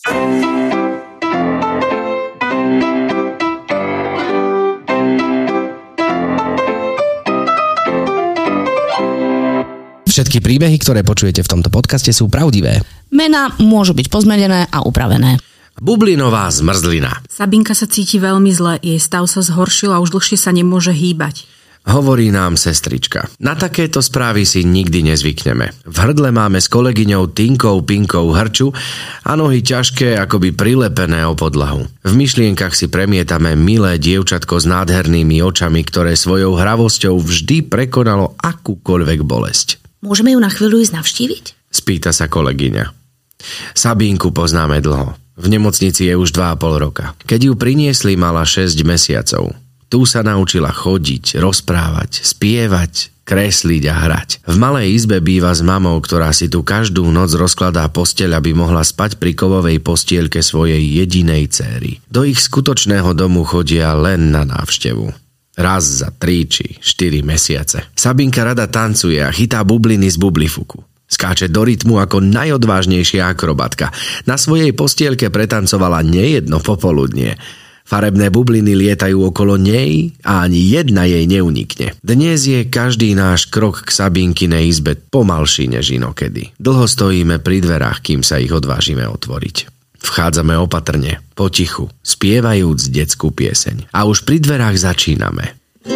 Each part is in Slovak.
Všetky príbehy, ktoré počujete v tomto podcaste, sú pravdivé. Mená môžu byť pozmenené a upravené. Bublinová zmrzlina. Sabinka sa cíti veľmi zle, jej stav sa zhoršil a už dlhšie sa nemôže hýbať. Hovorí nám sestrička. Na takéto správy si nikdy nezvykneme. V hrdle máme s kolegyňou Tinkou Pinkou hrču a nohy ťažké, akoby prilepené o podlahu. V myšlienkach si premietame milé dievčatko s nádhernými očami, ktoré svojou hravosťou vždy prekonalo akúkoľvek bolesť. Môžeme ju na chvíľu ísť navštíviť? Spýta sa kolegyňa. Sabínku poznáme dlho. V nemocnici je už 2,5 roka. Keď ju priniesli, mala 6 mesiacov. Tu sa naučila chodiť, rozprávať, spievať, kresliť a hrať. V malej izbe býva s mamou, ktorá si tu každú noc rozkladá posteľ, aby mohla spať pri kovovej postielke svojej jedinej céry. Do ich skutočného domu chodia len na návštevu. Raz za 3 či 4 mesiace. Sabinka rada tancuje a chytá bubliny z bublifuku. Skáče do rytmu ako najodvážnejšia akrobatka. Na svojej postielke pretancovala nejedno popoludnie. Farebné bubliny lietajú okolo nej a ani jedna jej neunikne. Dnes je každý náš krok k Sabinkinej izbe pomalší než inokedy. Dlho stojíme pri dverách, kým sa ich odvážime otvoriť. Vchádzame opatrne, potichu, spievajúc detskú pieseň. A už pri dverách začíname.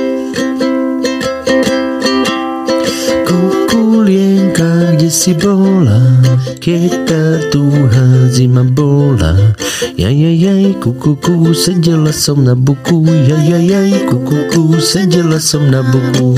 Kukulienka, kde si bola, keď tá túha zima bola? Jajajaj, kukuku, sedela som na buku, jajajaj, kukuku, sedela som na buku.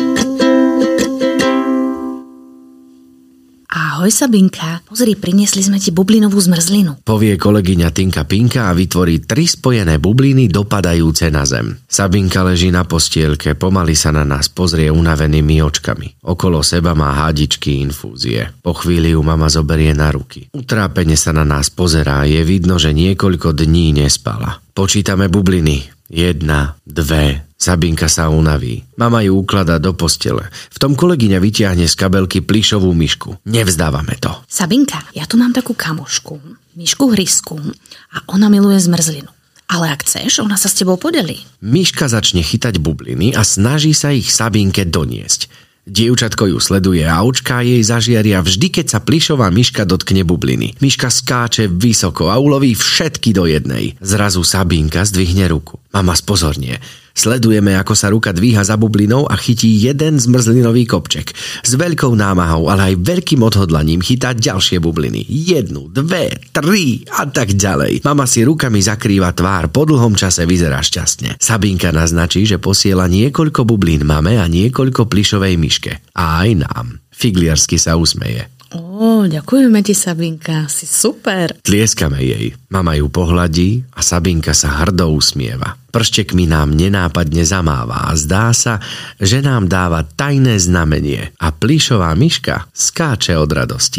Ahoj Sabinka, pozri, priniesli sme ti bublinovú zmrzlinu. Povie kolegyňa Tinka Pinka a vytvorí 3 spojené bubliny dopadajúce na zem. Sabinka leží na postielke, pomaly sa na nás pozrie unavenými očkami. Okolo seba má hádičky infúzie. Po chvíli ju mama zoberie na ruky. Utrápene sa na nás pozerá, je vidno, že niekoľko dní nespala. Počítame bubliny. 1, 2... Sabinka sa unaví. Mama ju ukladá do postele. V tom kolegyňa vytiahne z kabelky plyšovú myšku. Nevzdávame to. Sabinka, ja tu mám takú kamošku, myšku Hrysku, a ona miluje zmrzlinu. Ale ak chceš, ona sa s tebou podelí. Myška začne chytať bubliny a snaží sa ich Sabinke doniesť. Dievčatko ju sleduje a očká jej zažiaria vždy, keď sa plyšová myška dotkne bubliny. Myška skáče vysoko a uloví všetky do jednej. Zrazu Sabinka zdvihne ruku. Mama spozornie. Sledujeme, ako sa ruka dvíha za bublinou a chytí jeden zmrzlinový kopček. S veľkou námahou, ale aj veľkým odhodlaním chytá ďalšie bubliny. 1, 2, 3 a tak ďalej. Mama si rukami zakrýva tvár, po dlhom čase vyzerá šťastne. Sabinka naznačí, že posiela niekoľko bublín mame a niekoľko plyšovej myške. A aj nám. Figliarsky sa usmeje. Ďakujeme ti, Sabinka, si super. Tlieskame jej. Mama ju pohladí a Sabinka sa hrdo usmieva. Prštekmi nám nenápadne zamáva a zdá sa, že nám dáva tajné znamenie a plyšová myška skáče od radosti.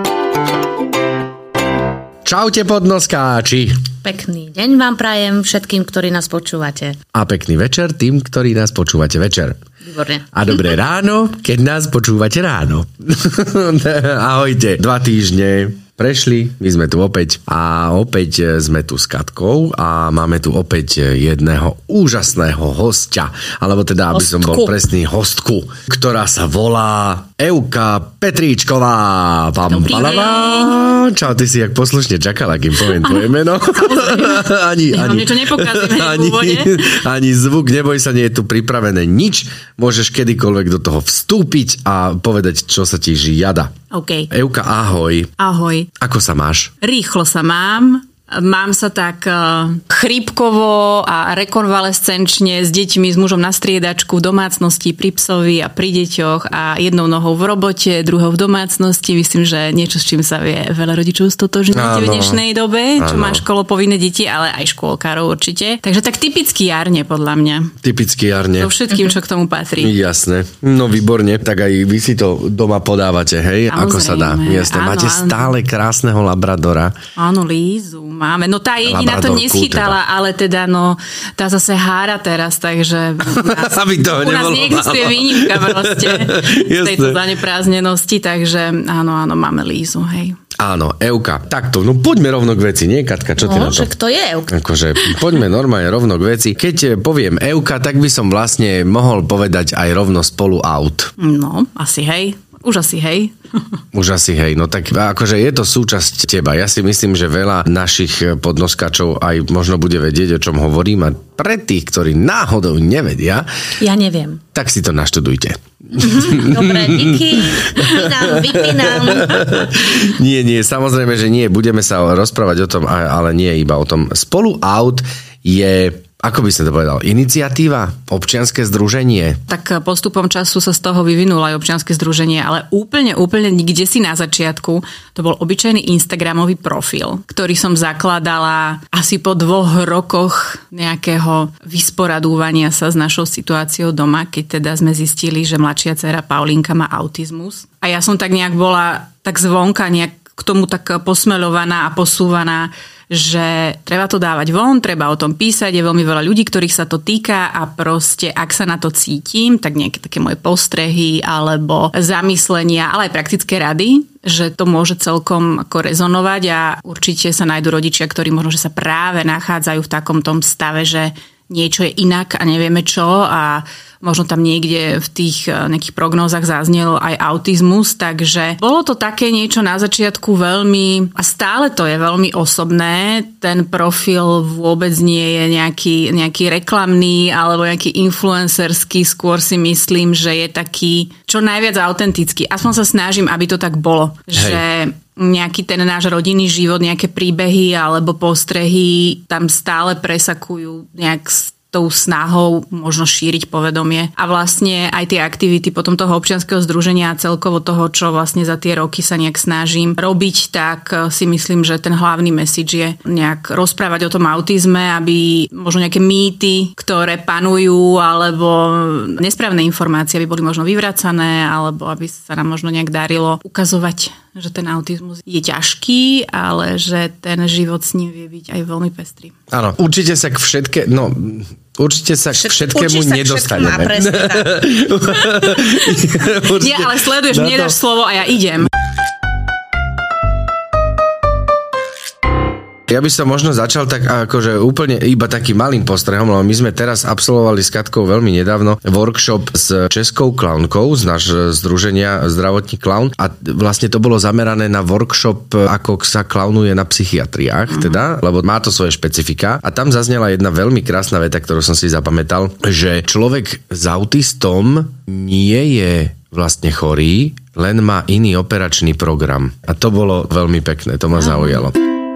Čaute podnoskáči! Pekný deň vám prajem všetkým, ktorí nás počúvate. A pekný večer tým, ktorí nás počúvate večer. Výborne. A dobré ráno, keď nás počúvate ráno. Ahojte, 2 týždne prešli, my sme tu opäť a opäť sme tu s Katkou a máme tu opäť jedného úžasného hostia, alebo teda, aby som bol presný, hostku, ktorá sa volá Euka Petríčková. Dobrý deň. Čau, ty si jak poslušne čakala, kým poviem tvoje meno. Ani niečo nepokazíme v úvode. Ani zvuk, neboj sa, nie je tu pripravené nič. Môžeš kedykoľvek do toho vstúpiť a povedať, čo sa ti žiada. OK. Euka, ahoj. Ahoj. Ako sa máš? Rýchlo sa mám. Mám sa tak chrípkovo a rekonvalescenčne s deťmi, s mužom na striedačku v domácnosti, pri psovi a pri deťoch a jednou nohou v robote, druhou v domácnosti. Myslím, že niečo, s čím sa vie veľa rodičov stotožniť v dnešnej dobe, čo má školopovinné deti, ale aj škôlkarov určite. Takže tak typicky jarne, podľa mňa. Typicky jarne. So všetkým, čo k tomu patrí. Jasné. No výborne. Tak aj vy si to doma podávate, hej? Samozrejme. Ako sa dá. Jasné. Áno, máte stále krásneho labradora. Áno, Lízu máme. No tá jediná to neschytala, teda. Ale teda tá zase hára teraz, takže u nás neexistuje výnimka proste z tejto zaneprázdnenosti, takže áno, máme Lízu, hej. Áno, Euka. Takto, no poďme rovno k veci, nie Katka, čo ty na to? Však to je Euka. Akože poďme normálne rovno k veci. Keď poviem Euka, tak by som vlastne mohol povedať aj rovno spolu out. No, asi hej. Už asi hej. Už asi hej, no tak akože je to súčasť teba. Ja si myslím, že veľa našich podnoskačov aj možno bude vedieť, o čom hovorím a pre tých, ktorí náhodou nevedia, ja neviem. Tak si to naštudujte. Dobre, díky. Vypínam. Nie, samozrejme, že nie. Budeme sa rozprávať o tom, ale nie iba o tom. Spolu out je... Ako by som to povedal? Iniciatíva? Občianske združenie? Tak postupom času sa z toho vyvinulo aj občianske združenie, ale úplne nikde si na začiatku to bol obyčajný Instagramový profil, ktorý som zakladala asi po 2 rokoch nejakého vysporadúvania sa s našou situáciou doma, keď teda sme zistili, že mladšia dcéra Paulinka má autizmus. A ja som tak nejak bola tak zvonka nejak k tomu tak posmeľovaná a posúvaná, že treba to dávať von, treba o tom písať, je veľmi veľa ľudí, ktorých sa to týka a proste, ak sa na to cítim, tak nejaké také moje postrehy alebo zamyslenia, ale aj praktické rady, že to môže celkom ako rezonovať a určite sa nájdú rodičia, ktorí možno, že sa práve nachádzajú v takom tom stave, že niečo je inak a nevieme čo a možno tam niekde v tých nejakých prognózach zaznel aj autizmus, takže bolo to také niečo na začiatku veľmi, a stále to je veľmi osobné, ten profil vôbec nie je nejaký reklamný alebo nejaký influencerský, skôr si myslím, že je taký čo najviac autentický. Aspoň sa snažím, aby to tak bolo, že nejaký ten náš rodinný život, nejaké príbehy alebo postrehy tam stále presakujú nejak tou snahou možno šíriť povedomie. A vlastne aj tie aktivity potom toho občianskeho združenia a celkovo toho, čo vlastne za tie roky sa nejak snažím robiť, tak si myslím, že ten hlavný message je nejak rozprávať o tom autizme, aby možno nejaké mýty, ktoré panujú, alebo nesprávne informácie, aby boli možno vyvracané, alebo aby sa nám možno nejak darilo ukazovať, že ten autizmus je ťažký, ale že ten život s ním vie byť aj veľmi pestrý. Áno, určite sa k všetkému nedostaneme. Presne tak. Nie, ale sleduješ, mne dáš slovo a ja idem. Ja by som možno začal tak akože úplne iba takým malým postrehom, lebo my sme teraz absolvovali s Katkou veľmi nedávno workshop s českou klaunkou z nášho združenia Zdravotní klaun a vlastne to bolo zamerané na workshop, ako sa klaunuje na psychiatriách, teda, lebo má to svoje špecifika a tam zaznela jedna veľmi krásna veta, ktorú som si zapamätal, že človek s autistom nie je vlastne chorý, len má iný operačný program. A to bolo veľmi pekné, to ma zaujalo.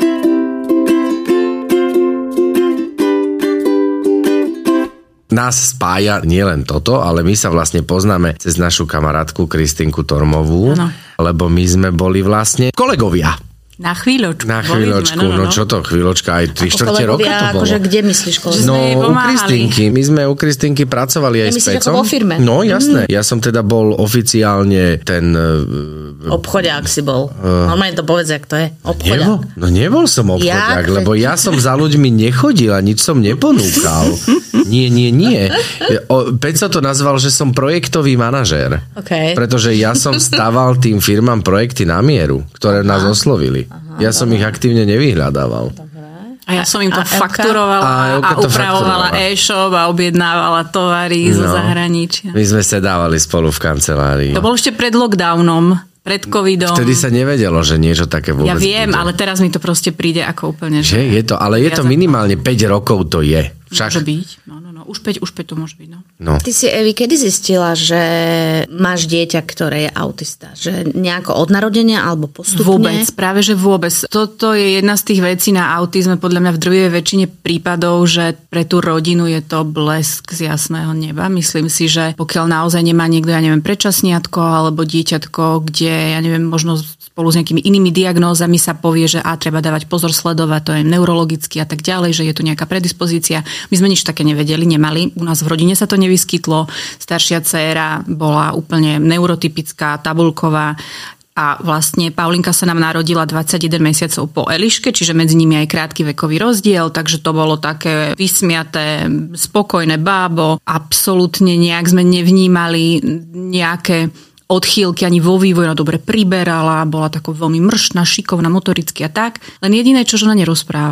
Nás spája nielen toto, ale my sa vlastne poznáme cez našu kamarátku Kristinku Tormovú, lebo my sme boli vlastne kolegovia. Na chvíľočku. No čo to, chvíľočka, aj 3/4 roka to bolo. Akože kde myslíš kolegovia? No, u Kristinky. My sme u Kristinky pracovali aj s Pecom. Ako vo firme? No, jasné. Ja som teda bol oficiálne ten... Obchodiak si bol. Normálne to povedz, jak to je. Obchodiak. Nebol som obchodiak, lebo ja som za ľuďmi nechodil a nič som neponúkal. Nie. Peco to nazval, že som projektový manažér. Okay. Pretože ja som stával tým firmám projekty na mieru, ktoré nás oslovili. Ja som ich aktívne nevyhľadával. A ja som im to fakturovala a upravovala e-shop a objednávala tovary zo zahraničia. My sme sedávali spolu v kancelárii. To bolo ešte pred lockdownom, pred covidom. Vtedy sa nevedelo, že niečo také vôbec Ja viem, bude. Ale teraz mi to proste príde ako úplne... Že je to, ale je to minimálne 5 rokov to je. Môže byť, no. Už 5 to môže byť, no. Ty si, Evi, kedy zistila, že máš dieťa, ktoré je autista? Že nejako od narodenia alebo postupne? Vôbec, práve že vôbec. Toto je jedna z tých vecí na autizme, podľa mňa v drvivej väčšine prípadov, že pre tú rodinu je to blesk z jasného neba. Myslím si, že pokiaľ naozaj nemá niekto, predčasniatko alebo dieťatko, kde, možno spolu s nejakými inými diagnózami sa povie, že treba dávať pozor, sledovať, to je neurologicky a tak ďalej, že je tu nejaká predispozícia. My sme nič také nevedeli, nemali. U nás v rodine sa to nevyskytlo. Staršia dcéra bola úplne neurotypická, tabuľková. A vlastne Paulinka sa nám narodila 21 mesiacov po Eliške, čiže medzi nimi aj krátky vekový rozdiel, takže to bolo také vysmiaté, spokojné bábo. Absolútne nejak sme nevnímali nejaké odchýlky ani vo vývoji, ona dobre priberala, bola takou veľmi mrštná, šikovná, motoricky a tak. Len jediné, čo ona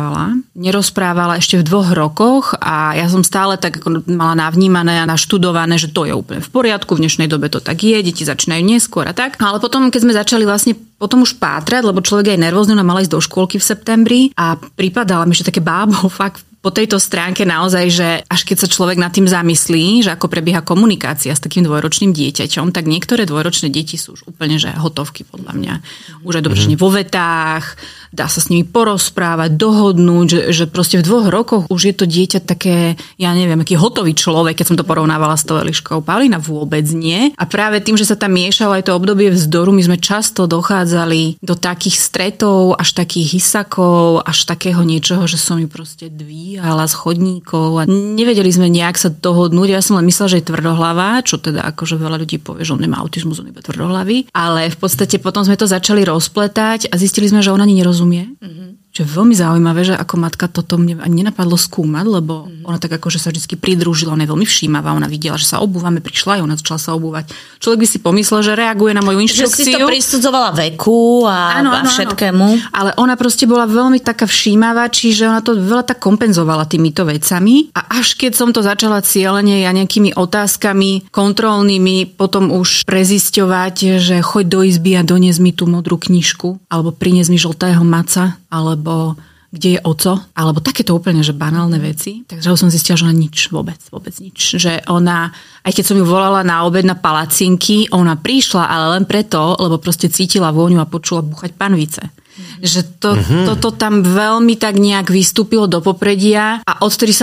nerozprávala ešte v 2 rokoch a ja som stále tak ako mala navnímané a naštudované, že to je úplne v poriadku, v dnešnej dobe to tak je, deti začínajú neskôr a tak. Ale potom, keď sme začali vlastne potom už pátrať, lebo človek je nervózny, ona mala ísť do škôlky v septembri a pripadala mi, že také bábo fakt po tejto stránke naozaj, že až keď sa človek nad tým zamyslí, že ako prebieha komunikácia s takým dvojročným dieťaťom, tak niektoré dvojročné deti sú už úplne že hotovky podľa mňa. Už aj dobre, vo vetách, dá sa s nimi porozprávať, dohodnúť, že proste v 2 rokoch už je to dieťa také, ja neviem, aký hotový človek, keď som to porovnávala s tou Eliškou. Paulína vôbec nie. A práve tým, že sa tam miešalo aj to obdobie vzdoru, my sme často dochádzali do takých stretov, až takých hysakov, až takého niečoho, že som ju proste dvíhala z chodníkov a nevedeli sme nejak sa dohodnúť. Ja som len myslela, že je tvrdohlavá, čo teda akože veľa ľudí povie, že on nemá autizmus, on iba tvrdohlavý. Ale v podstate potom sme to začali rozpletať a zistili sme, že ona ani nerozumie. Čo je veľmi zaujímavé, že ako matka toto mne ani nenapadlo skúmať, lebo ona tak akože sa vždy pridružila, ona je veľmi všímavá, ona videla, že sa obúvame, prišla a ona začala sa obúvať. Človek by si pomyslel, že reaguje na moju inštrukciu. Že si to prisudzovala veku a všetkému. Áno. Ale ona proste bola veľmi taká všímavá, čiže ona to veľa tak kompenzovala týmito vecami. A až keď som to začala cieľene ja nejakými otázkami kontrolnými potom už prezisťovať, že choď do izby a donies mi tú modrú knižku, alebo prinies mi žltého maca, alebo kde je oco, alebo takéto úplne, že banálne veci. Takže som zistila, že ona nič, vôbec nič. Že ona, aj keď som ju volala na obed na palacinky, ona prišla, ale len preto, lebo proste cítila vôňu a počula búchať panvice. Že toto tam veľmi tak nejak vystúpilo do popredia a odtedy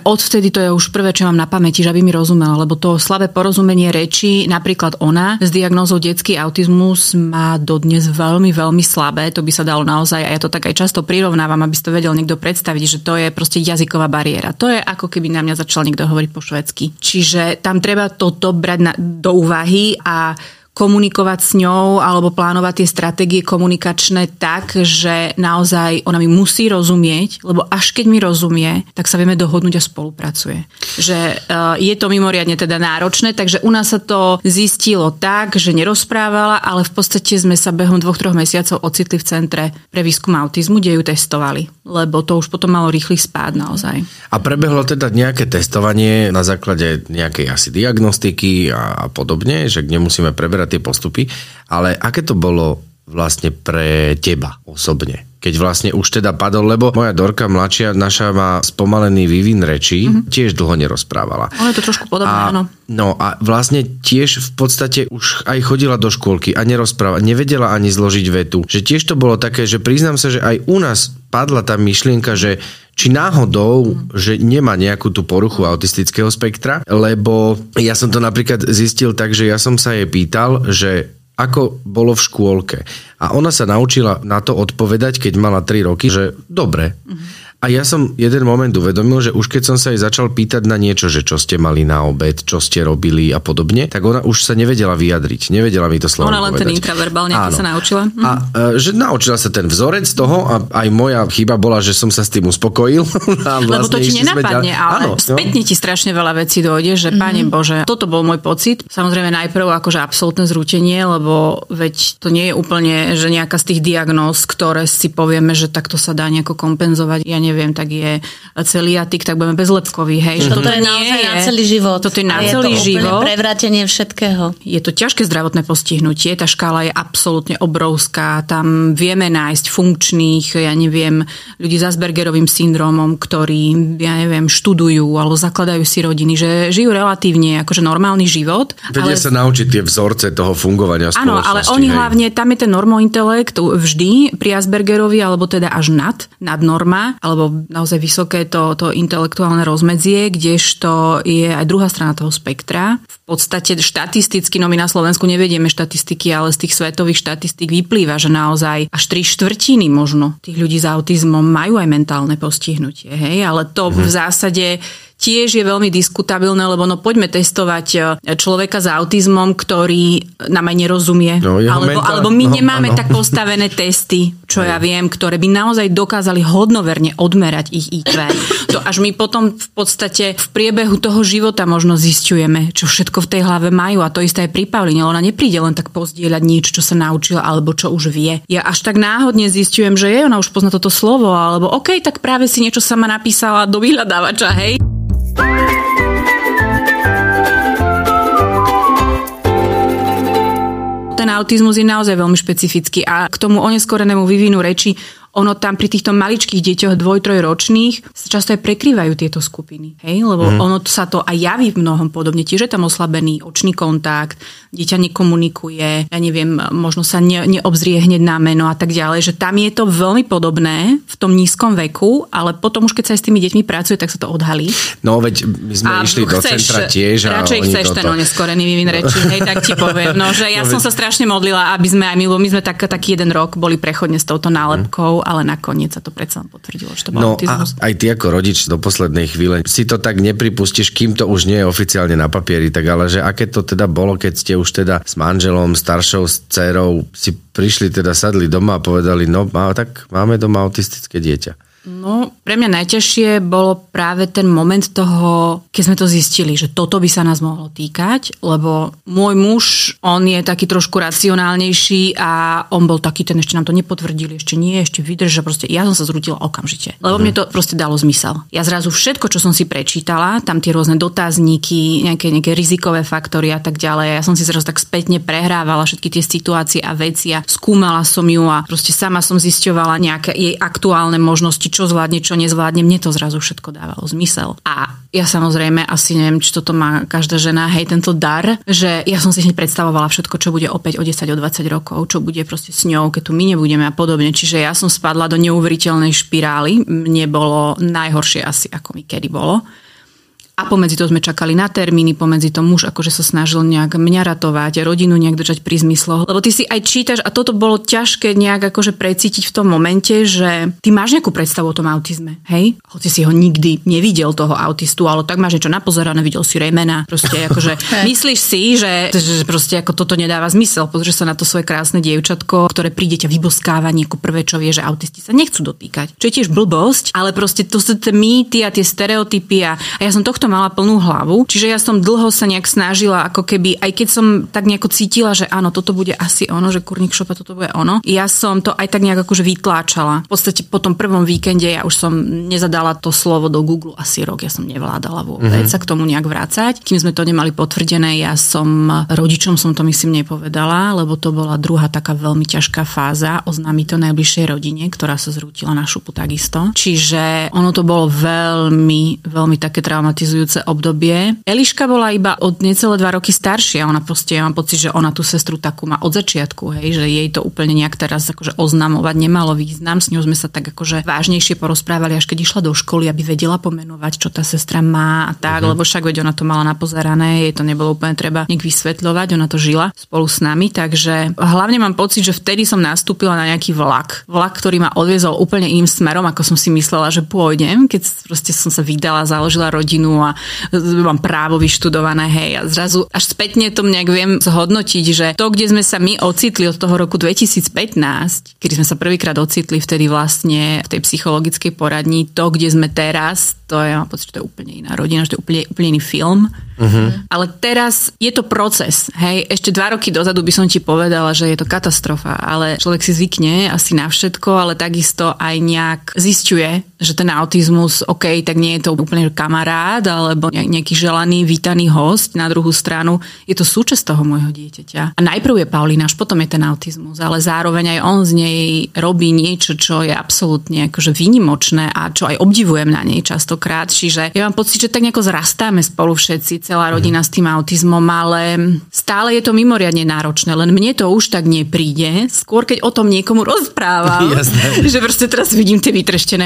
to je už prvé, čo mám na pamäti, že aby mi rozumela, lebo to slabé porozumenie reči, napríklad ona s diagnózou detský autizmus má dodnes veľmi, veľmi slabé, to by sa dalo naozaj, a ja to tak aj často prirovnávam, aby si to vedel niekto predstaviť, že to je proste jazyková bariéra. To je ako keby na mňa začal niekto hovoriť po švédsky. Čiže tam treba toto brať do úvahy a komunikovať s ňou alebo plánovať tie stratégie komunikačné tak, že naozaj ona mi musí rozumieť, lebo až keď mi rozumie, tak sa vieme dohodnúť a spolupracuje. Že je to mimoriadne teda náročné, takže u nás sa to zistilo tak, že nerozprávala, ale v podstate sme sa behom 2-3 mesiacov ocitli v Centre pre výskum autizmu, kde ju testovali, lebo to už potom malo rýchly spád naozaj. A prebehlo teda nejaké testovanie na základe nejakej asi diagnostiky a podobne, že nemusíme preberať tie postupy, ale aké to bolo vlastne pre teba osobne? Keď vlastne už teda padol, lebo moja Dorka mladšia naša má spomalený vývin rečí, tiež dlho nerozprávala. Ale je to trošku podobné, áno. No a vlastne tiež v podstate už aj chodila do škôlky a nerozprávala, nevedela ani zložiť vetu. Že tiež to bolo také, že priznám sa, že aj u nás padla tá myšlienka, že či náhodou, že nemá nejakú tú poruchu autistického spektra, lebo ja som to napríklad zistil tak, že ja som sa jej pýtal, že ako bolo v škôlke. A ona sa naučila na to odpovedať, keď mala 3 roky, že dobre. A ja som jeden moment uvedomil, že už keď som sa jej začal pýtať na niečo, že čo ste mali na obed, čo ste robili a podobne, tak ona už sa nevedela vyjadriť. Nevedela mi to slovo povedať. Ona len ten intraverbál nejaký sa naučila. A že naučila sa ten vzorec toho a aj moja chyba bola, že som sa s tým uspokojil. Lebo to ti nenapadne, ale spätne ti strašne veľa vecí dojde, že Pane Bože, toto bol môj pocit. Samozrejme najprv akože absolútne zrútenie, lebo veď to nie je úplne, že nejaká z tých diagnóz, ktoré si povieme, že takto sa dá nejako kompenzovať. Ja neviem, tak je celiatik, tak budeme bezlepkový, hej. Toto je naozaj na celý život. Toto je na celý život. Prevrátenie všetkého. Je to ťažké zdravotné postihnutie, tá škála je absolútne obrovská, tam vieme nájsť funkčných, ja neviem, ľudí s Aspergerovým syndrómom, ktorí, ja neviem, študujú alebo zakladajú si rodiny, že žijú relatívne akože normálny život. Vedia sa naučiť tie vzorce toho fungovania spoločnosti. Áno, ale oni hlavne, tam je ten normointelekt vždy pri Aspergerovi, alebo teda až nad norma, alebo naozaj vysoké to intelektuálne rozmedzie, kdežto je aj druhá strana toho spektra. V podstate štatisticky, no my na Slovensku nevedieme štatistiky, ale z tých svetových štatistík vyplýva, že naozaj až 3/4 možno tých ľudí s autizmom majú aj mentálne postihnutie, hej, ale to v zásade tiež je veľmi diskutabilné, lebo no poďme testovať človeka s autizmom, ktorý nám aj nerozumie. No, alebo my nemáme tak postavené testy, čo ja viem, ktoré by naozaj dokázali hodnoverne odmerať ich IQ. To až my potom v podstate v priebehu toho života možno zisťujeme, čo všetko v tej hlave majú, a to isté aj pri Pauline. Ona nepríde len tak pozdieľať niečo, čo sa naučila alebo čo už vie. Ja až tak náhodne zisťujem, že ona už pozná toto slovo, alebo OK, tak práve si niečo sama napísala do vyhľadávača, hej. Ten autizmus je naozaj veľmi špecifický a k tomu oneskorenému vývinu reči, ono tam pri týchto maličkých deťoch 2-3 ročných sa často aj prekrývajú tieto skupiny. Hej? Lebo ono sa to aj javí v mnohom podobne. Tiež je tam oslabený očný kontakt, dieťa nekomunikuje, ja neviem, možno sa neobzrie hneď na meno a tak ďalej, že tam je to veľmi podobné v tom nízkom veku, ale potom už keď sa aj s tými deťmi pracuje, tak sa to odhalí. No veď my sme išli do centra tiež a radšej oni chceš ten oneskorený vývin reči, hej, tak ti poviem. No, že ja som sa strašne modlila, aby sme aj my sme taký jeden rok boli prechodne s touto nálepkou, ale nakoniec sa to predsa potvrdilo, že to bol autizmus. A aj ty ako rodič do poslednej chvíle si to tak nepripustíš, kým to už nie je oficiálne na papieri, tak ale že aké to teda bolo, keď ste už teda s manželom, staršou, s dcerou si prišli, teda sadli doma a povedali, no tak máme doma autistické dieťa. No, pre mňa najťažšie bolo práve ten moment toho, keď sme to zistili, že toto by sa nás mohlo týkať, lebo môj muž, on je taký trošku racionálnejší a on bol taký, ten ešte nám to nepotvrdili, ešte nie, ešte vydrž, že proste ja som sa zrútila okamžite, lebo mne to proste dalo zmysel. Ja zrazu všetko, čo som si prečítala, tam tie rôzne dotázniky, nejaké rizikové faktory a tak ďalej, ja som si zrazu tak spätne prehrávala všetky tie situácie a veci a skúmala som ju a proste sama som zisťovala nejaké jej aktuálne možnosti, čo zvládne, čo nezvládne, mne to zrazu všetko dávalo zmysel. A ja samozrejme asi neviem, či toto má každá žena, hej, tento dar, že ja som si hneď predstavovala všetko, čo bude opäť o 10, o 20 rokov, čo bude proste s ňou, keď tu my nebudeme a podobne. Čiže ja som spadla do neuveriteľnej špirály. Mne bolo najhoršie asi, ako mi kedy bolo. A pomedzi to sme čakali na termíny, pomedzi to muž akože sa snažil nejak mňa ratovať, rodinu nejak držať pri zmysloch. Lebo ty si aj čítaš a toto bolo ťažké nejak akože precítiť v tom momente, že ty máš nejakú predstavu o tom autizme, hej? Hoci si ho nikdy nevidel, toho autistu, ale tak máš niečo napozerané, videl si remena, proste akože myslíš si, že proste ako toto nedáva zmysel. Pozrieš sa na to svoje krásne dievčatko, ktoré príde ťa vyboskáva, ako prvé, čo vie, že autisti sa nechcú dotýkať. Čo je tiež blbosť, ale proste to sú tie mýty a tie stereotypy a ja som tohto mala plnú hlavu. Čiže ja som dlho sa nejak snažila, ako keby, aj keď som tak nejako cítila, že áno, toto bude asi ono, že kurník šopa, toto bude ono. Ja som to aj tak nejak akože vytláčala. V podstate po tom prvom víkende ja už som nezadala to slovo do Google asi rok, ja som nevládala vôbec sa k tomu nejak vrácať. Kým sme to nemali potvrdené, ja som rodičom som to myslím nepovedala, lebo to bola druhá taká veľmi ťažká fáza oznámiť to najbližšej rodine, ktorá sa zrútila na šupu takisto. Čiže ono to bolo veľmi, veľmi také traumatizujúce obdobie. Eliška bola iba od necelé 2 roky staršia. Ona proste, ja mám pocit, že ona tú sestru takú má od začiatku, hej, že jej to úplne nejak teraz akože oznamovať nemalo význam. S ňou sme sa tak akože vážnejšie porozprávali, až keď išla do školy, aby vedela pomenovať, čo tá sestra má a tak, lebo však veď ona to mala napozerané, jej to nebolo úplne treba nejak vysvetľovať, ona to žila spolu s nami, takže hlavne mám pocit, že vtedy som nastúpila na nejaký vlak, ktorý ma odviezol úplne iným smerom, ako som si myslela, že pôjdem, keď proste som sa vydala, založila rodinu a mám právo vyštudované, hej, a zrazu až spätne to nejak viem zhodnotiť, že to, kde sme sa my ocitli od toho roku 2015, kedy sme sa prvýkrát ocitli vtedy vlastne v tej psychologickej poradni, to, kde sme teraz, to je, mám pocit, že to je úplne iná rodina, že to je úplne iný film. Ale teraz je to proces, hej, ešte 2 roky dozadu by som ti povedala, že je to katastrofa, ale človek si zvykne asi na všetko, ale takisto aj nejak zisťuje, že ten autizmus, OK, tak nie je to úplne kamarát, alebo nejaký želaný, vítaný host, na druhú stranu je to súčasť toho môjho dieťaťa. A najprv je Paulína, až potom je ten autizmus, ale zároveň aj on z nej robí niečo, čo je absolútne akože výnimočné a čo aj obdivujem na nej častokrát, čiže ja mám pocit, že tak nejako zrastáme spolu všetci, celá rodina s tým autizmom, ale stále je to mimoriadne náročné, len mne to už tak nepríde, skôr keď o tom niekomu rozprávam, že proste teraz vidím tie vytreštené oči,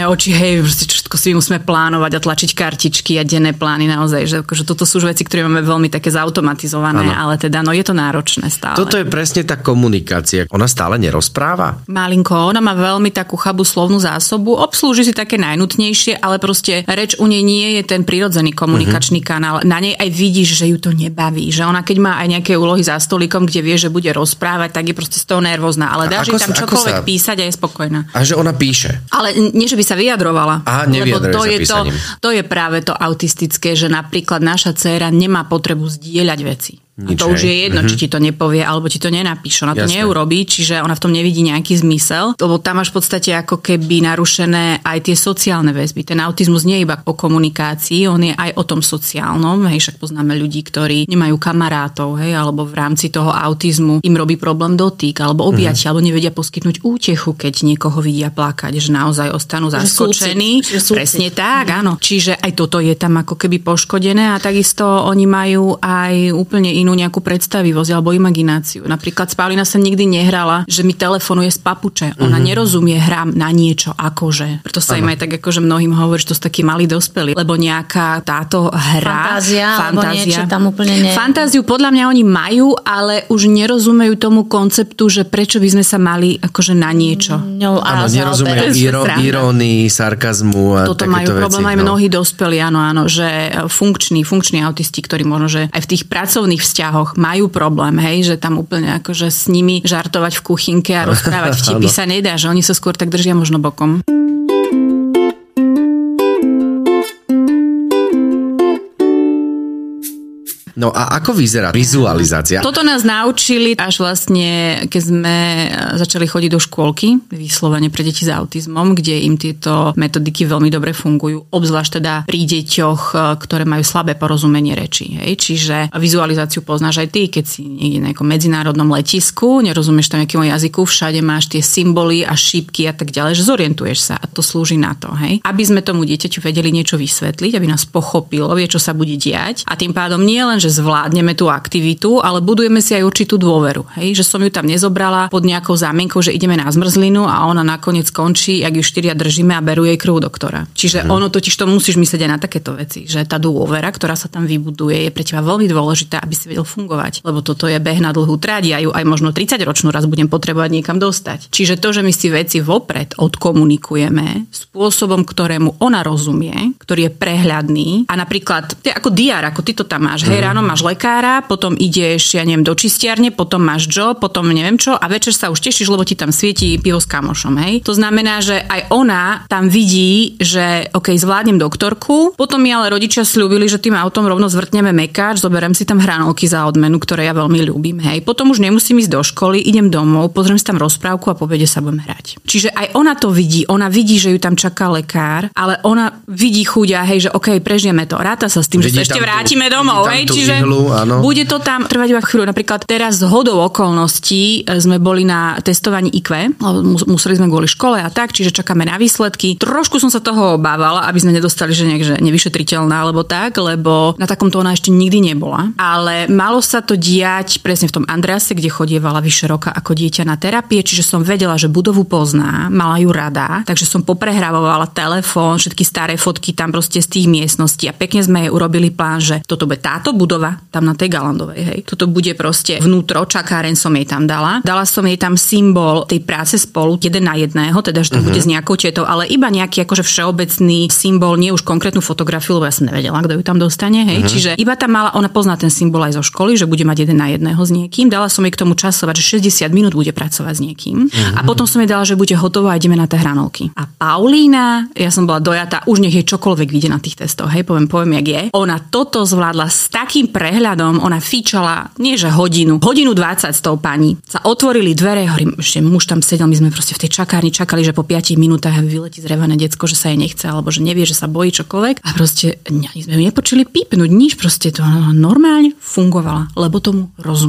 hej, všetko si musíme plánovať a tlačiť kartičky a denné plány naozaj, že akože toto sú veci, ktoré máme veľmi také zautomatizované, ale teda je to náročné stále. Toto je presne tá komunikácia. Ona stále nerozpráva? Malinko, ona má veľmi takú chabú slovnú zásobu, obslúži si také najnutnejšie, ale proste reč u nej nie je ten prirodzený komunikačný kanál. Na nej aj vidíš, že ju to nebaví, že ona keď má aj nejaké úlohy za stolikom, kde vie, že bude rozprávať, tak je proste z toho nervózna, ale dáš jej tam čokoľvek písať a je spokojná. A že ona píše. Ale nie, že by sa vyjadrovala. Lebo to je práve to autistické, že napríklad naša dcéra nemá potrebu zdieľať veci. A to už je jedno, či ti to nepovie, alebo ti to nenapíše. Ona to neurobí, čiže ona v tom nevidí nejaký zmysel, lebo tam máš v podstate ako keby narušené aj tie sociálne väzby. Ten autizmus nie je iba o komunikácii, on je aj o tom sociálnom. Hej, však poznáme ľudí, ktorí nemajú kamarátov, hej, alebo v rámci toho autizmu im robí problém dotyk, alebo objatie, alebo nevedia poskytnúť útechu, keď niekoho vidia plakať, že naozaj ostanú zaskočení. Presne tak, áno. Čiže aj toto je tam ako keby poškodené a takisto oni majú aj úplne inú nejakú predstavivosť alebo imagináciu. Napríklad Paulína sa nikdy nehrala, že mi telefonuje z papuče. Ona nerozumie hrám na niečo akože. Preto sa im aj tak akože mnohým hovorí, že to sú takí malí dospelí, lebo nejaká táto hra, fantázia tam úplne nie. Fantáziu podľa mňa oni majú, ale už nerozumejú tomu konceptu, že prečo by sme sa mali akože na niečo. Nerozumejú irónii, sarkazmu a toto majú problém aj mnohí dospelí, áno, že funkční autisti, ktorí možno, že aj v tých pracovných vzťahoch majú problém, hej, že tam úplne akože s nimi žartovať v kuchynke a rozprávať vtipy sa nedá, že oni sa skôr tak držia možno bokom. No a ako vyzerá vizualizácia? Toto nás naučili až vlastne, keď sme začali chodiť do škôlky, vyslovene pre deti s autizmom, kde im tieto metodiky veľmi dobre fungujú, obzvlášť teda pri deťoch, ktoré majú slabé porozumenie reči. Hej? Čiže vizualizáciu poznáš aj ty, keď si niekde na nejakom medzinárodnom letisku, nerozumieš tam nejakému jazyku, všade máš tie symboly a šípky a tak ďalej, že zorientuješ sa a to slúži na to, hej? Aby sme tomu dieťaťu vedeli niečo vysvetliť, aby nás pochopilo, vie, čo sa bude diať a tým pádom nie len, že zvládneme tú aktivitu, ale budujeme si aj určitú dôveru. Hej? Že som ju tam nezobrala pod nejakou zámienkou, že ideme na zmrzlinu a ona nakoniec skončí, ak ju 4 držíme a berú jej krv doktora. Čiže ono totiž to musíš myslieť aj na takéto veci, že tá dôvera, ktorá sa tam vybuduje, je pre teba veľmi dôležitá, aby si vedel fungovať. Lebo toto je beh na dlhú tráť, ja ju aj možno 30-ročnú raz budem potrebovať niekam dostať. Čiže to, že my si veci vopred odkomunikujeme spôsobom, ktorému ona rozumie, ktorý je prehľadný a napríklad ty ako diár, ako ty to tam máš, hej, ráno máš lekára, potom ideš, ja neviem, do čistiarne, potom máš job, potom neviem čo a večer sa už tešíš, lebo ti tam svieti pivo s kamošom, hej. To znamená, že aj ona tam vidí, že OK, zvládnem doktorku, potom mi ale rodičia sľúbili, že tým autom rovno zvrtneme mekáč, zoberiem si tam hranolky za odmenu, ktoré ja veľmi ľúbim, hej. Potom už nemusím ísť do školy, idem domov, pozriem si tam rozprávku a po obede sa budem hrať. Čiže aj ona to vidí, ona vidí, že ju tam čaká lekár, ale ona vidí chuďa, hej, že OK, prežijeme to, ráta sa s tým, že sa ešte vrátime domov, hej, čiže bude to tam trvať iba chvíľu. Napríklad teraz z hodou okolností sme boli na testovaní IQ, museli sme kvôli škole a tak, čiže čakáme na výsledky. Trošku som sa toho obávala, aby sme nedostali, že nejak nevyšetriteľná alebo tak, lebo na takomto ona ešte nikdy nebola. Ale malo sa to diať presne v tom Andrease, kde chodievala vyše roka ako dieťa na terapie, čiže som vedela, že budovu pozná, mala ju rada, takže som poprehrávovala telefón, všetky staré fotky tam proste z tých miestností a pekne sme jej urobili plán, že toto bude táto budova tam na tej Galandovej, hej. Toto bude proste vnútro, čakáreň som jej tam dala. Dala som jej tam symbol tej práce spolu, 1 na 1, teda že to bude s nejakou tietou, ale iba nejaký akože všeobecný symbol, nie už konkrétnu fotografiu, lebo ja som nevedela, kto ju tam dostane, hej. Čiže iba tam mala, ona pozná ten symbol aj zo školy, že bude mať 1 na 1 s niekým. Dala som jej k tomu časovať, že 60 minút bude pracovať s niekým. A potom som jej dala, že bude hotová a ideme na tie hranolky. A Paulína, ja som bola dojatá, už nech jej čokoľvek vyjde na tých testoch, hej, poviem, jak je. Ona toto zvládla s takým prehľadom, ona fičala, nie že hodinu 20 s tou pani. Sa otvorili dvere, hovorím, ešte muž tam sedel, my sme proste v tej čakárni čakali, že po 5 minútach vyletí zrevané decko, že sa jej nechce, alebo že nevie, že sa bojí čokoľvek. A proste ani sme ju nepočuli pípnúť, nič, proste to normálne fungovala, lebo tomu rozumela.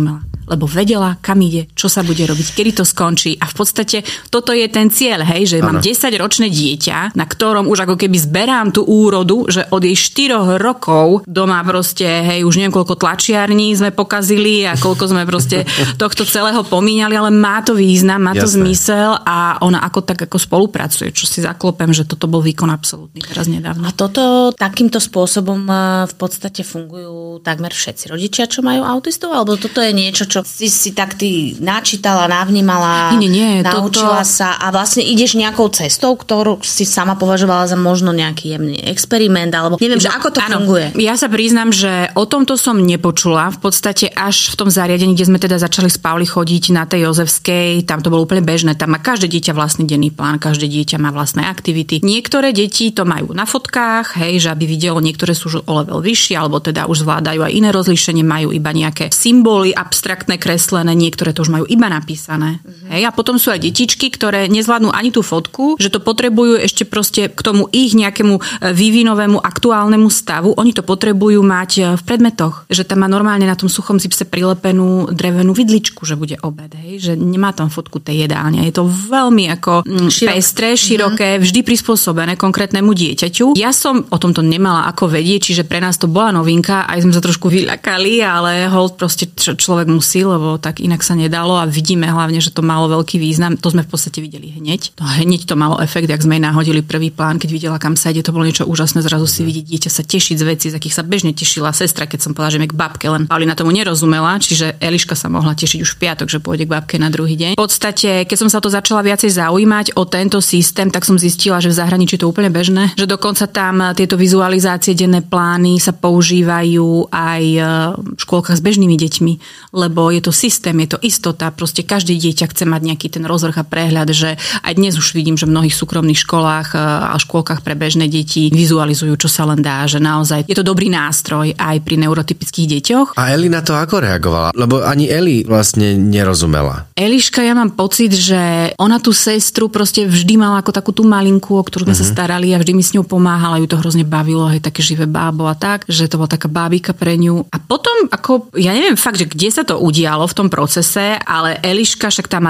lebo vedela, kam ide, čo sa bude robiť, kedy to skončí. A v podstate toto je ten cieľ, hej, že mám 10-ročné dieťa, na ktorom už ako keby zberám tú úrodu, že od jej 4 rokov doma proste, hej, už neviem koľko tlačiarní sme pokazili a koľko sme proste tohto celého pomíňali, ale má to význam, má to zmysel a ona ako spolupracuje, čo si zaklopem, že toto bol výkon absolútny teraz nedávno. A toto takýmto spôsobom v podstate fungujú takmer všetci rodičia, čo majú autistov? Alebo toto je niečo, čo si tak ty načítala, navnímala, naučila sa a vlastne ideš nejakou cestou, ktorú si sama považovala za možno nejaký jemný experiment, alebo neviem, že ako to funguje. Ja sa priznám, že o tomto som nepočula. V podstate až v tom zariadení, kde sme teda začali s Pauli chodiť na tej Jozefskej, tam to bolo úplne bežné. Tam má každé dieťa vlastný denný plán, každé dieťa má vlastné aktivity. Niektoré deti to majú na fotkách, hej, že aby videlo, niektoré sú o level vyššie, alebo teda už zvládajú aj iné rozlíšenie, majú iba nejaké symboly abstraktné kreslené, niektoré to už majú iba napísané. Hej, a potom sú aj detičky, ktoré nezvládnu ani tú fotku, že to potrebujú ešte proste k tomu ich nejakému vývinovému aktuálnemu stavu, oni to potrebujú mať v predmetoch, že tam má normálne na tom suchom zipse prilepenú drevenú vidličku, že bude obed, hej, že nemá tam fotku tej jedálne. Je to veľmi ako pestré, široké, vždy prispôsobené konkrétnemu dieťaťu. Ja som o tomto nemala ako vedieť, čiže pre nás to bola novinka, aj sme sa trošku vyľakali, ale hold proste človek musí, lebo tak inak sa nedalo a vidíme hlavne, že to malo veľký význam. To sme v podstate videli hneď. Hneď to malo efekt, jak sme jej nahodili prvý plán, keď videla, kam sa ide, to bolo niečo úžasné, zrazu si vidieť dieťa sa tešiť z vecí, z akých sa bežne tešila sestra, keď som povedala, že mi k babke, len Paulina tomu nerozumela, čiže Eliška sa mohla tešiť už v piatok, že pôjde k babke na druhý deň. V podstate, keď som sa to začala viacej zaujímať o tento systém, tak som zistila, že v zahraničí to je úplne bežné, že dokonca tam tieto vizualizácie, denné plány sa používajú aj v škôlkach s bežnými deťmi, lebo je to systém, je to istota, proste každé dieťa chce mať nejaký ten rozvrh a prehľad, že aj dnes už vidím, že v mnohých súkromných školách a škôlkach pre bežné deti vizualizujú, čo sa len dá, že naozaj je to dobrý nástroj aj pri neurotypických deťoch. A Eli na to ako reagovala? Lebo ani Eli vlastne nerozumela. Eliška, ja mám pocit, že ona tú sestru proste vždy mala ako takú tú malinku, o ktorú sme sa starali a vždy mi s ňou pomáhala, ju to hrozne bavilo, hej, také živé bábo a tak, že to bola taká bábika pre ňu. A potom, ako, ja neviem fakt, že kde sa to udialo v tom procese, ale Eliška, však tá má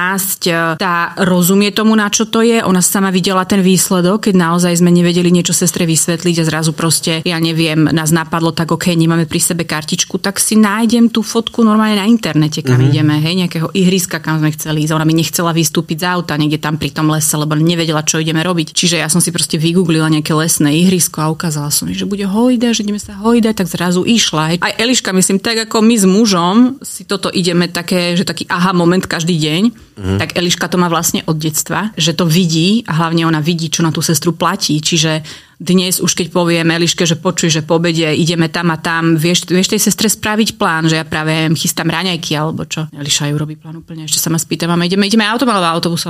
12, tá rozumie tomu, na čo to je, ona sama videla ten výsledok, keď naozaj sme nevedeli niečo sestre vysvetliť a zrazu proste, ja neviem, nás napadlo tak, ok, nemáme pri sebe kartičku, tak si nájdem tú fotku normálne na internete, kam ideme, hej, nejakého ihriska, kam sme chceli ísť. Ona mi nechcela vystúpiť z auta niekde tam pri tom lese, lebo nevedela, čo ideme robiť. Čiže ja som si proste vygooglila nejaké lesné ihrisko a ukázala som, že bude hojda, že ideme sa hojdať, tak zrazu išla. Hej. Aj Eliška, myslím, tak ako my s mužom si toto ideme také, že taký aha moment každý deň, tak Eliška to má vlastne od detstva, že to vidí a hlavne ona vidí, čo na tú sestru platí. Čiže dnes už keď poviem Eliške, že počuj, že po obede ideme tam a tam, vieš tej sestre spraviť plán, že ja práve chystám raňajky alebo čo. Eliša ju robí plán úplne, ešte sa ma spýta, mama, ideme autom alebo autobusom.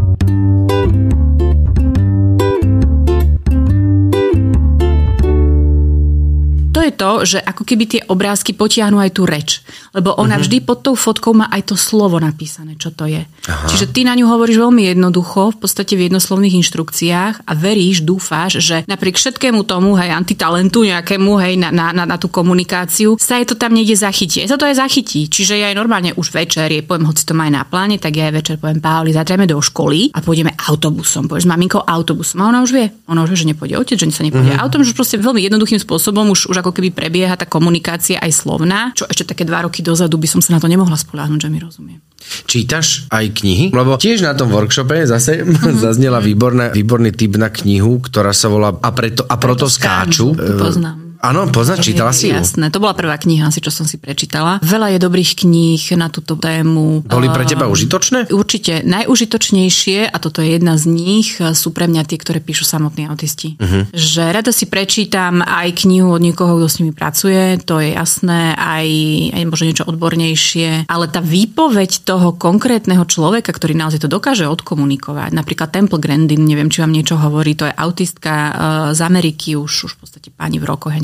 To je to, že ako keby tie obrázky potiahnu aj tú reč. Lebo ona vždy pod tou fotkou má aj to slovo napísané, čo to je. Aha. Čiže ty na ňu hovoríš veľmi jednoducho, v podstate v jednoslovných inštrukciách a veríš, dúfáš, že napriek všetkému tomu, hej, antitalentu nejakému, hej, na tú komunikáciu, sa je to tam niekde zachytí. Sa to aj zachytí. Čiže ja aj normálne už večer, poviem, hoci to má aj na pláne, tak ja aj večer poviem, Pauli, zatreme do školy a pôjdeme autobusom. Povieš s maminkou autobusom. A ona už vie, že nepôjde otec, že sa nepôjde autom, že proste veľmi jednoduchým spôsobom už ako keby prebieha tá komunikácia aj slovná, čo ešte také 2 roky dozadu by som sa na to nemohla spoľahnúť, že mi rozumie. Čítaš aj knihy? Lebo tiež na tom workshope zase zaznela výborný tip na knihu, ktorá sa volá A proto skáču. Poznám. Áno, poznáš, čítala si ju? Jasné, to bola prvá kniha, čo som si prečítala. Veľa je dobrých kníh na túto tému. Boli pre teba užitočné? Určite. Najužitočnejšie, a toto je jedna z nich, sú pre mňa tie, ktoré píšu samotní autisti. Že rada si prečítam aj knihu od niekoho, kto s nimi pracuje, to je jasné, aj možno niečo odbornejšie, ale tá výpoveď toho konkrétneho človeka, ktorý naozaj to dokáže odkomunikovať, napríklad Temple Grandin, neviem, či vám niečo hovorí, to je autistka z Ameriky, už v podstate pani v rokoch,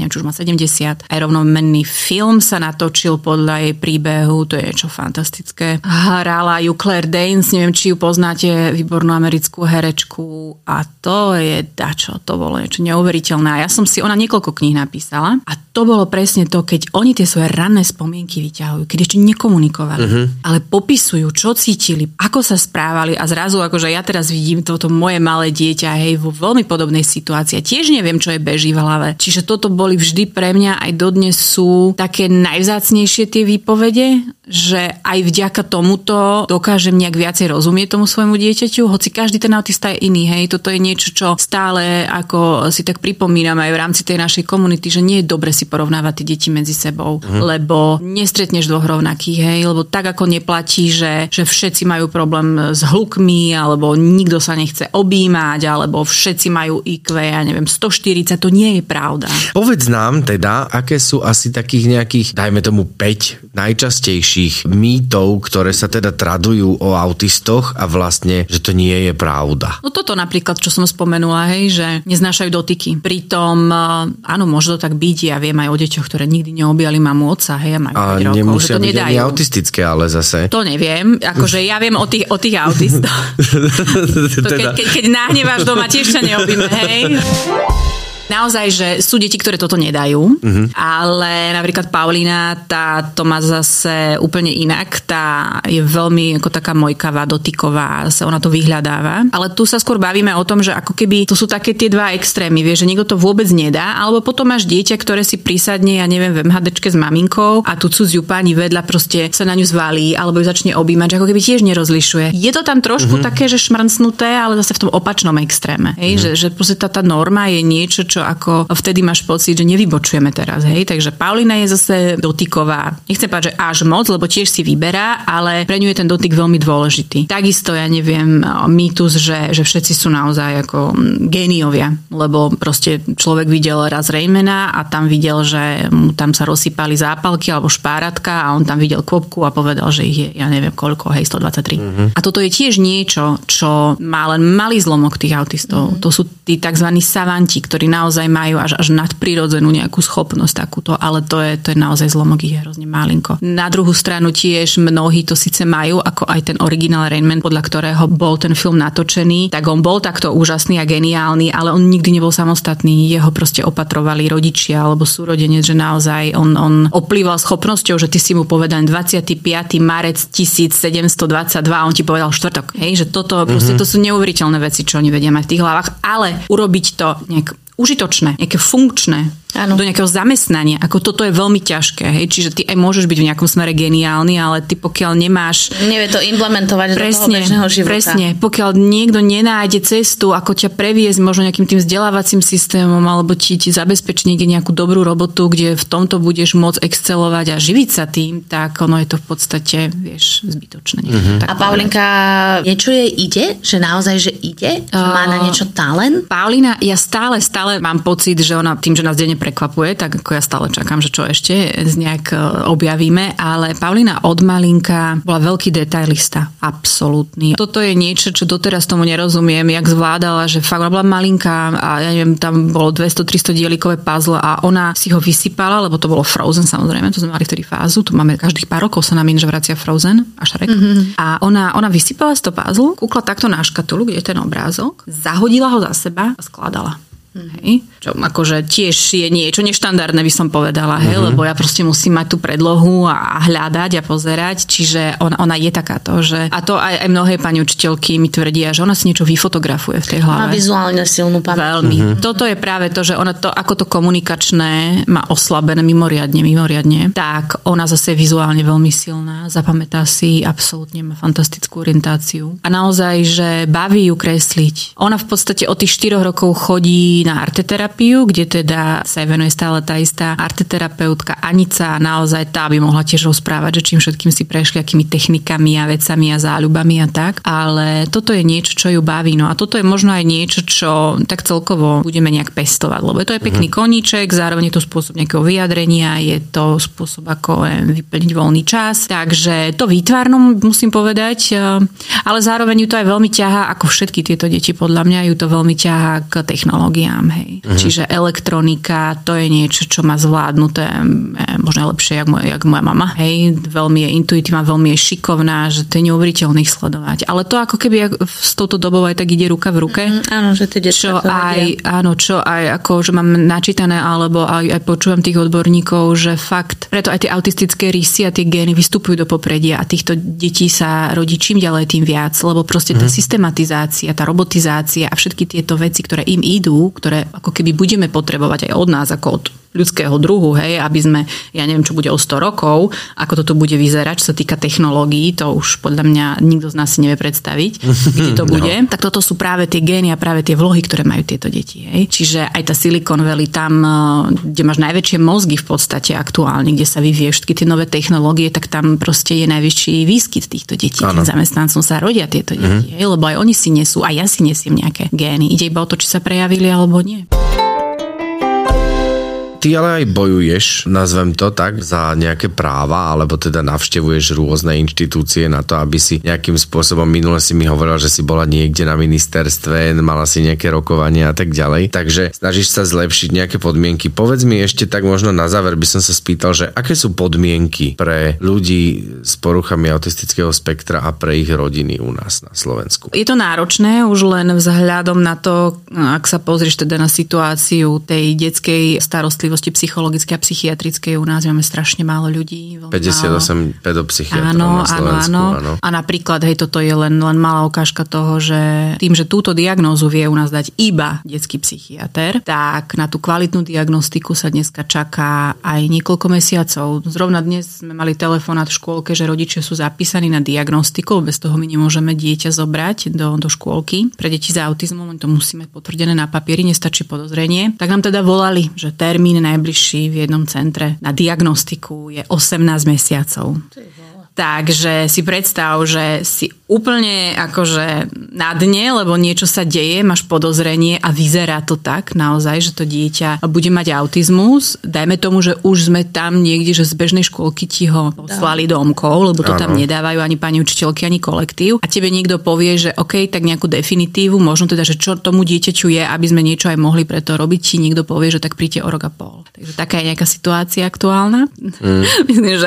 neviem, či už má 70. Aj rovnomenný film sa natočil podľa jej príbehu, to je niečo fantastické. Hrala ju Claire Danes, neviem, či ju poznáte, výbornú americkú herečku a to je dačo, to bolo niečo neuveriteľné. A ona niekoľko kníh napísala a to bolo presne to, keď oni tie svoje ranné spomienky vyťahujú, keď ešte nekomunikovali, ale popisujú, čo cítili, ako sa správali a zrazu akože ja teraz vidím toto moje malé dieťa, hej, vo veľmi podobnej situácii. Tiež neviem, čo je beží v hlave. Čiže toto boli vždy pre mňa, aj dodnes sú také najvzácnejšie tie výpovede, že aj vďaka tomuto dokážem nejak viacej rozumieť tomu svojmu dieťaťu, hoci každý ten autista je iný, hej. Toto je niečo, čo stále ako si tak pripomínam aj v rámci tej našej komunity, že nie je dobre si porovnávať tie deti medzi sebou, lebo nestretneš dvoch rovnakých, hej, lebo tak ako neplatí, že všetci majú problém s hlukmi, alebo nikto sa nechce objímať, alebo všetci majú IQ, ja neviem, 140, to nie je pravda. Povedz nám teda, aké sú asi takých nejakých, dajme tomu 5 najčastejších mýtov, ktoré sa teda tradujú o autistoch a vlastne, že to nie je pravda. No toto napríklad, čo som spomenula, hej, že neznášajú dotyky. Pritom, áno, môže to tak byť, ja viem aj o deťoch, ktoré nikdy neobjali mamu otca, hej, a majú 5 rokov, nemusia že to byť nedajú. ani autistické, ale zase. To neviem, akože ja viem o tých autistoch. Keď nahneváš doma, tiež sa neobíme, hej. Naozaj, že sú deti, ktoré toto nedajú, ale napríklad Paulína, tá to má zase úplne inak, tá je veľmi ako taká mojkavá, dotyková, ona to vyhľadáva. Ale tu sa skôr bavíme o tom, že ako keby to sú také tie dva extrémy, vieš, že niekto to vôbec nedá, alebo potom máš dieťa, ktoré si prisadne, ja neviem, v MHDčke s maminkou a tu cudziu pani vedľa proste sa na ňu zvalí, alebo ju začne objímať, že ako keby tiež nerozlišuje. Je to tam trošku také, že šmrncnuté, ale zase v tom opačnom extréme, hej, že proste tá norma je niečo, čo ako vtedy máš pocit, že nevybočujeme teraz, hej. Takže Paulína je zase dotyková. Nechcem povedať, že až moc, lebo tiež si vyberá, ale pre ňu je ten dotyk veľmi dôležitý. Takisto, ja neviem, mýtus, že všetci sú naozaj ako géniovia, lebo proste človek videl raz Raymana a tam videl, že mu tam sa rozsypali zápalky alebo špáratka a on tam videl kvopku a povedal, že ich je, ja neviem koľko, hej, 123. A toto je tiež niečo, čo má len malý zlomok tých autistov. To sú tí tzv. Savanti, ktorí naozaj majú až nadprirodzenú nejakú schopnosť takúto, ale to je naozaj zlomok, ich je hrozne malinko. Na druhú stranu tiež mnohí to síce majú, ako aj ten originál Rain Man, podľa ktorého bol ten film natočený, tak on bol takto úžasný a geniálny, ale on nikdy nebol samostatný, jeho proste opatrovali rodičia alebo súrodenec, že naozaj on oplýval schopnosťou, že ty si mu povedal 25. marec 1722 a on ti povedal štvrtok. Hej, že toto proste to sú neuveriteľné veci, čo oni vedia mať v tých hlavách, ale urobiť to nejak užitočné, nejaké funkčné, do nejakého zamestnania. Ako toto je veľmi ťažké, hej? Čiže ty aj môžeš byť v nejakom smere geniálny, ale ty pokiaľ nemáš... Nevie to implementovať do toho bežného života. Presne, pokiaľ niekto nenájde cestu, ako ťa previesť možno nejakým tým vzdelávacím systémom, alebo ti zabezpečí niekde nejakú dobrú robotu, kde v tomto budeš môcť excelovať a živiť sa tým, tak ono je to v podstate, vieš, zbytočné. A Paulinka, niečo jej ide? Že naozaj, že ide? Má na niečo talent? Paulína, ja stále mám pocit, že ona tým, že nás denne prekvapuje, tak ako ja stále čakám, že čo ešte nejak objavíme, ale Paulína od malinka bola veľký detailista, absolútny. Toto je niečo, čo doteraz tomu nerozumiem, jak zvládala, že fakt ona bola malinká a ja neviem, tam bolo 200-300 dielikové puzzle a ona si ho vysypala, lebo to bolo Frozen, samozrejme, to sme mali vtedy fázu, tu máme každých pár rokov sa nám že vracia Frozen a Shrek. A ona vysypala z toho puzzle, kúkla takto na škatulu, kde je ten obrázok, zahodila ho za seba a skladala. Hej. Čo akože tiež je niečo neštandardné, by som povedala, hej, lebo ja proste musím mať tú predlohu a hľadať a pozerať, čiže ona je takáto, že a to aj mnohé pani učiteľky mi tvrdia, že ona si niečo vyfotografuje v tej hlave. Má vizuálne silnú pamäť. Veľmi. Toto je práve to, že ona to, ako to komunikačné má oslabené mimoriadne, tak ona zase je vizuálne veľmi silná, zapamätá si, absolútne má fantastickú orientáciu. A naozaj, že baví ju kresliť. Ona v podstate od tých 4 rokov chodí na arteterapiu, kde teda sa venuje stále tá istá arteterapeutka Anica a naozaj tá by mohla tiež rozprávať, že čím všetkým si prešli, akými technikami a vecami a záľubami a tak. Ale toto je niečo, čo ju baví. No a toto je možno aj niečo, čo tak celkovo budeme nejak pestovať, lebo to je pekný koníček, zároveň je to spôsob nejakého vyjadrenia, je to spôsob, ako vyplniť voľný čas. Takže to výtvarnom musím povedať, ale zároveň ju to aj veľmi ťahá, ako všetky tieto deti podľa mňa ju to veľmi ťahá k technológiám. nám, hej. Čiže elektronika, to je niečo, čo má zvládnuté možno lepšie, jak moja mama, hej. Veľmi je intuitívna, veľmi je šikovná, že to je neuveriteľné ich sledovať. Ale to ako keby s touto dobou aj tak ide ruka v ruke. Áno, že tie čo aj ako, že mám načítané, alebo aj počúvam tých odborníkov, že fakt, preto aj tie autistické rysy a tie gény vystupujú do popredia a týchto detí sa rodí čím ďalej tým viac, lebo proste tá systematizácia, tá robotizácia a všetky tieto veci, ktoré im idú, ktoré ako keby budeme potrebovať aj od nás, ako od ľudského druhu, hej, aby sme, ja neviem, čo bude o 100 rokov, ako toto bude vyzerať, čo sa týka technológií, to už podľa mňa nikto z nás si nevie predstaviť, kde to bude. Tak toto sú práve tie gény a práve tie vlohy, ktoré majú tieto deti, hej. Čiže aj tá Silicon Valley tam, kde máš najväčšie mozgy v podstate aktuálne, kde sa vyvíjajú všetky tie nové technológie, tak tam proste je najvyšší výskyt týchto detí. Tým zamestnancom sa rodia tieto deti, hej, lebo aj oni si nesú, a ja si nesiem nejaké gény. Ide iba o to, či sa prejavili alebo nie. Ty ale aj bojuješ, nazvem to tak, za nejaké práva, alebo teda navštevuješ rôzne inštitúcie na to, aby si nejakým spôsobom, minule si mi hovorila, že si bola niekde na ministerstve, mala si nejaké rokovania a tak ďalej. Takže snažíš sa zlepšiť nejaké podmienky. Povedz mi ešte tak možno na záver by som sa spýtal, že aké sú podmienky pre ľudí s poruchami autistického spektra a pre ich rodiny u nás na Slovensku? Je to náročné už len vzhľadom na to, ak sa pozrieš teda na situáciu tej detskej starostlivosti psychologické a psychiatrické, u nás máme strašne málo ľudí. 58 pedopsychiatrov na Slovensku. Áno. A napríklad, hej, toto je len malá ukážka toho, že tým, že túto diagnózu vie u nás dať iba detský psychiater, tak na tú kvalitnú diagnostiku sa dneska čaká aj niekoľko mesiacov. Zrovna dnes sme mali telefonát v škôlke, že rodičia sú zapísaní na diagnostiku, bez toho my nemôžeme dieťa zobrať do škôlky. Pre deti s autizmom to musíme potvrdené na papieri, nestačí podozrenie. Tak nám teda volali, že termín najbližší v jednom centre na diagnostiku je 18 mesiacov. Takže si predstav, že si úplne akože na dne, lebo niečo sa deje, máš podozrenie a vyzerá to tak naozaj, že to dieťa bude mať autizmus. Dajme tomu, že už sme tam niekde, že z bežnej škôlky ti ho poslali domkov, lebo to tam nedávajú ani pani učiteľky, ani kolektív. A tebe niekto povie, že OK, tak nejakú definitívu, možno teda, že čo tomu dieťaťu je, aby sme niečo aj mohli preto robiť, ti niekto povie, že tak príďte o rok a pol. Takže taká je nejaká situácia aktuálna. Myslím,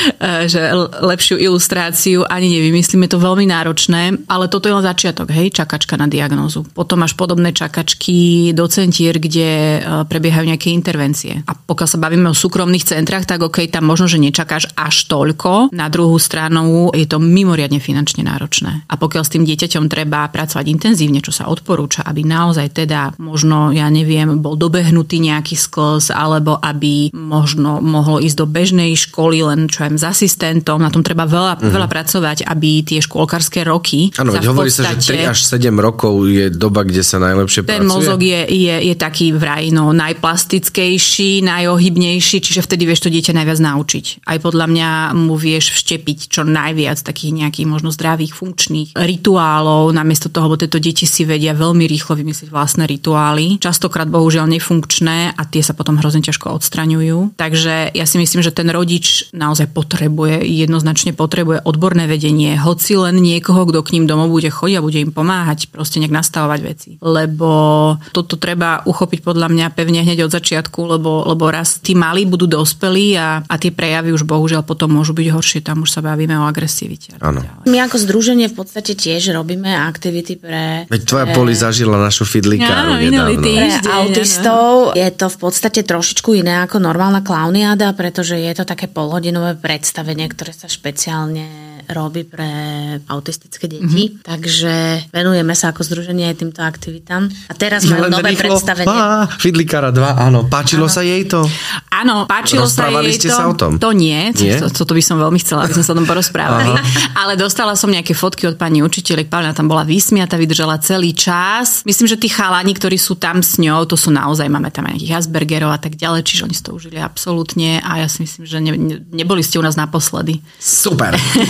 že lepšiu ilustráciu ani nevymyslíme, to veľmi náročné, ale toto je len začiatok, hej, čakačka na diagnózu. Potom máš podobné čakačky do centier, kde prebiehajú nejaké intervencie. A pokiaľ sa bavíme o súkromných centrách, tak OK, tam možno, že nečakáš až toľko. Na druhú stranu je to mimoriadne finančne náročné. A pokiaľ s tým dieťaťom treba pracovať intenzívne, čo sa odporúča, aby naozaj teda možno, ja neviem, bol dobehnutý nejaký sklz, alebo aby možno mohlo ísť do bežnej školy len čo aj s asistentom, na tom treba veľa pracovať, aby tie škôlkarské roky áno, hovorí sa, že 3 až 7 rokov je doba, kde sa najlepšie pracuje. Ten mozog je taký vraj najplastickejší, najohybnejší, čiže vtedy vieš to dieťa najviac naučiť. Aj podľa mňa mu vieš vštepiť čo najviac takých nejakých možno zdravých, funkčných rituálov, namiesto toho, lebo tieto deti si vedia veľmi rýchlo vymyslieť vlastné rituály. Častokrát bohužiaľ nefunkčné a tie sa potom hrozne ťažko odstraňujú. Takže ja si myslím, že ten rodič naozaj jednoznačne potrebuje odborné vedenie, hoci len niekoho, kto k ním domov bude chodiť a bude im pomáhať, proste nejak nastavovať veci. Lebo toto treba uchopiť podľa mňa pevne hneď od začiatku, lebo raz tí malí budú dospelí a tie prejavy už bohužiaľ potom môžu byť horšie, tam už sa bavíme o agresivite. My ako združenie v podstate tiež robíme aktivity pre... Veď tvoja Poli zažila našu fidlikáru nedávno. Pre autistov je to v podstate trošičku iné ako normálna klauniáda, pretože je to také polhodinové predstavenie, ktoré sa špeciálne robí pre autistické deti. Takže venujeme sa ako združenie aj týmto aktivitám. A teraz majú nové predstavenie. Fidlikára 2, áno. Páčilo sa jej to? Áno, páčilo sa jej to. Sa o tom? To nie. To by som veľmi chcela, aby sme sa o tom porozprávali. Ale dostala som nejaké fotky od pani učiteľek. Paľina tam bola vysmiata, vydržala celý čas. Myslím, že tí chalani, ktorí sú tam s ňou, to sú naozaj, máme tam aj nejakých Aspergerov a tak ďalej, čiže oni si to užili absolútne a ja si myslím, že neboli ste u nás naposledy. Super.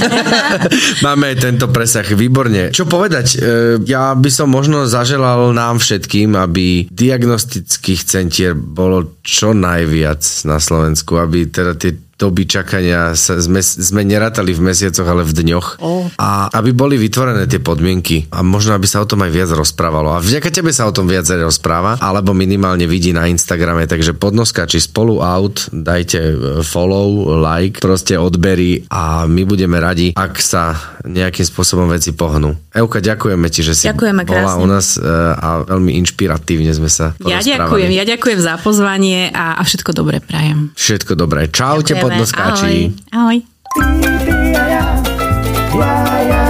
Máme tento presah, výborne. Čo povedať? Ja by som možno zaželal nám všetkým, aby diagnostických centier bolo čo najviac na Slovensku, aby teda tie doby čakania sme nerátali v mesiacoch, ale v dňoch. A aby boli vytvorené tie podmienky a možno, aby sa o tom aj viac rozprávalo. A vďaka tebe sa o tom viac rozpráva, alebo minimálne vidí na Instagrame, takže Podnoskači spolu out, dajte follow, like, proste odbery a my budeme radi, ak sa nejakým spôsobom veci pohnú. Euka, ďakujeme ti, že si bola u nás a veľmi inšpiratívne sme sa porozprávali. Ja ďakujem za pozvanie a všetko dobré prajem. Všetko dobré. Čaute, Podnoskáči. Ahoj. Ahoj.